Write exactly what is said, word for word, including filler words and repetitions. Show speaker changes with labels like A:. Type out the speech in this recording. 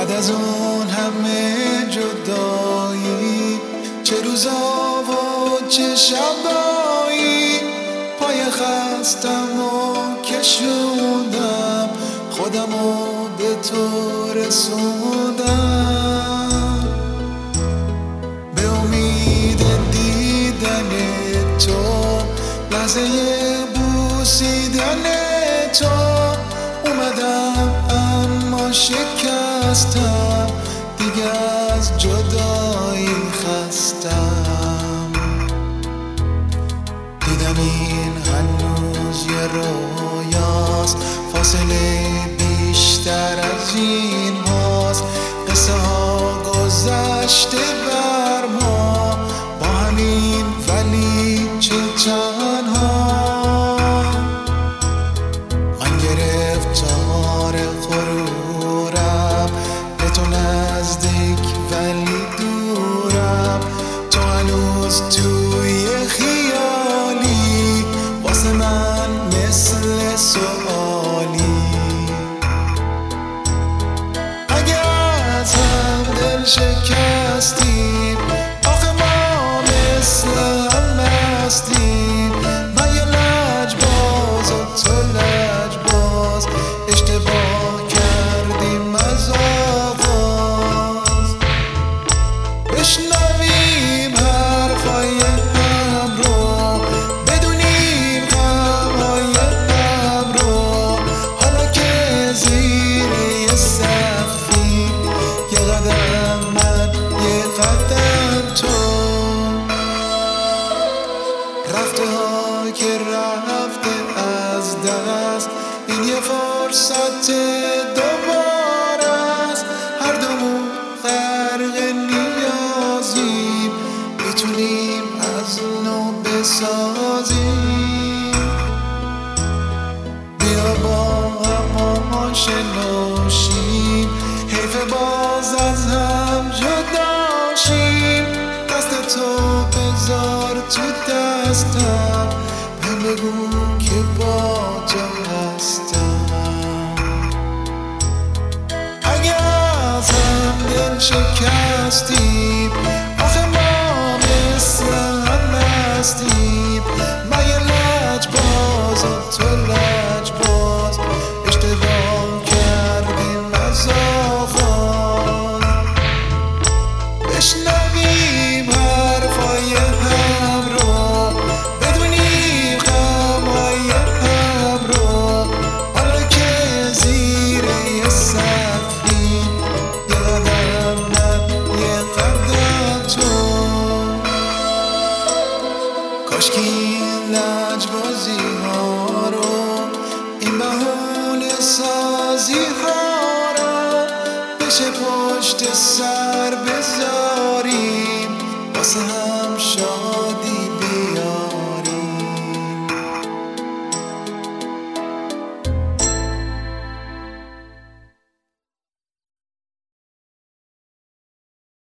A: بعد از اون همه جدایی، چه روزا و چه شبایی، پای خستم و کشوندم، خودمو به تو رسوندم. به امید دیدن تو، لحظه بوسیدن تو، اومدم اما شکستم، دیگه از جدایی خستم. دیدم این هنوز یه رویاست، فاصله بیشتر از این هاست، قصه ها گذشته بر ما با همین ولی چه تنها. من گرفتار غرورم، به تو نزدیک ولی دورم، تو هنوز توی خیالی، واسه من مثل سوالی. اگه از هم دل شکستیم، آخه ما مثل هم هستیم، من یه لجباز و تو لجباز، اشتباه کردیم از آغاز. بشنویم حرفای هم رو، بدونیم غمهای هم رو، حالا که زیر یه سقفی، یه قدم من یه قدم تو. رفته ها که رفته از دست، این یه فرصت دوباره است، هر دومون غرق نیازیم، میتونیم از نو بسازیم. بیا با هم آشنا شیم، حیف باز از هم جدا شیم، دست تو بذار تو دستم، بهم بگو که با تو هستم. اگه از هم دل شکستیم، آخه ما مثل هم هستیم، من یه لجباز و تو لجباز، اشتباه کردیم از آغاز. بشنویم حرفای هم رو، بدونیم غمهای هم رو، حالا که زیر یه سقفی، یه قدم من یه قدم تو. کاشکی این لجبازی ها رو، این بهونه سازی ها رو، بشه پشت سر بذاریم، واسه هم شادی